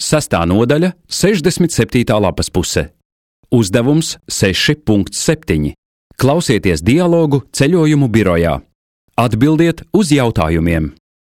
6. nodaļa, 67. lapas puse. Uzdevums 6.7. Klausieties dialogu ceļojumu birojā. Atbildiet uz jautājumiem.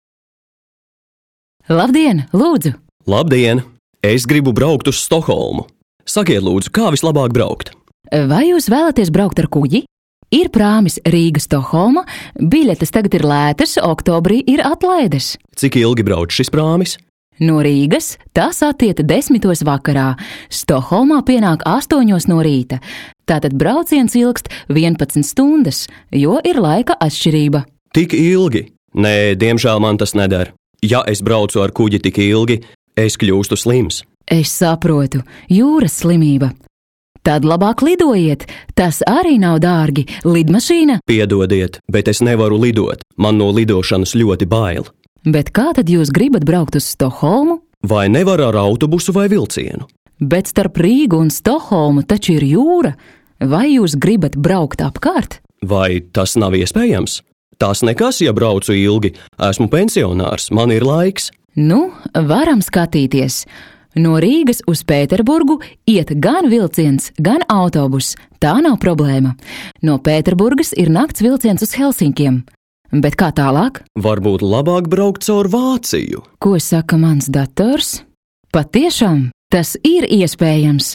Labdien, lūdzu! Labdien! Es gribu braukt uz Stokholmu. Sakiet, lūdzu, kā vislabāk braukt? Vai jūs vēlaties braukt ar kuģi? Ir prāmis Rīga-Stokholma, biļetes tagad ir lētas, oktobrī ir atlaides. Cik ilgi brauc šis prāmis? No Rīgas tas attieta 10. vakarā, Stokholmā pienāk 8. no rīta. Tātad brauciens ilgst 11 stundas, jo ir laika atšķirība. Tik ilgi? Nē, diemžēl man tas neder. Ja es braucu ar kuģi tik ilgi, es kļūstu slims. Es saprotu, jūras slimība. Tad labāk lidojiet, tas arī nav dārgi. Lidmašīna? Piedodiet, bet es nevaru lidot. Man no lidošanas ļoti bail. Bet kā tad jūs gribat braukt uz Stokholmu? Vai nevar ar autobusu vai vilcienu? Bet starp Rīgu un Stokholmu taču ir jūra. Vai jūs gribat braukt apkārt? Vai tas nav iespējams? Tas nekas, ja braucu ilgi. Esmu pensionārs, man ir laiks. Nu, varam skatīties. No Rīgas uz Pēterburgu iet gan vilciens, gan autobus. Tā nav problēma. No Pēterburgas ir nakts vilciens uz Helsinkiem. Bet kā tālāk? Varbūt labāk braukt caur Vāciju. Ko saka mans dators? Patiešām, tas ir iespējams.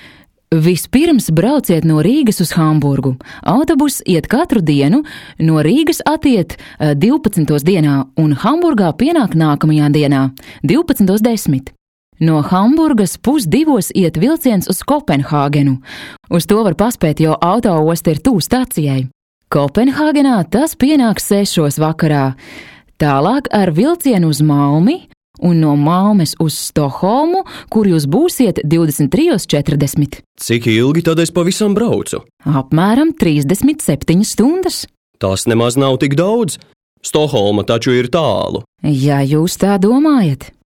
Vispirms brauciet no Rīgas uz Hamburgu. Autobus iet katru dienu, no Rīgas attiet 12. dienā un Hamburgā pienāk nākamajā dienā, 12.10. No Hamburgas 1:30 iet vilciens uz Kopenhāgenu. Uz to var paspēt, jo autoosta ir tuvu stacijai. Kopenhāgenā tas pienāks 6. vakarā. Tālāk ar vilcienu uz Malmi un no Malmes uz Stokholmu, kur jūs būsiet 23.40. Cik ilgi tad es pavisam braucu? Apmēram 37 stundas. Tas nemaz nav tik daudz. Stokholma taču ir tālu. Ja jūs tā domājat.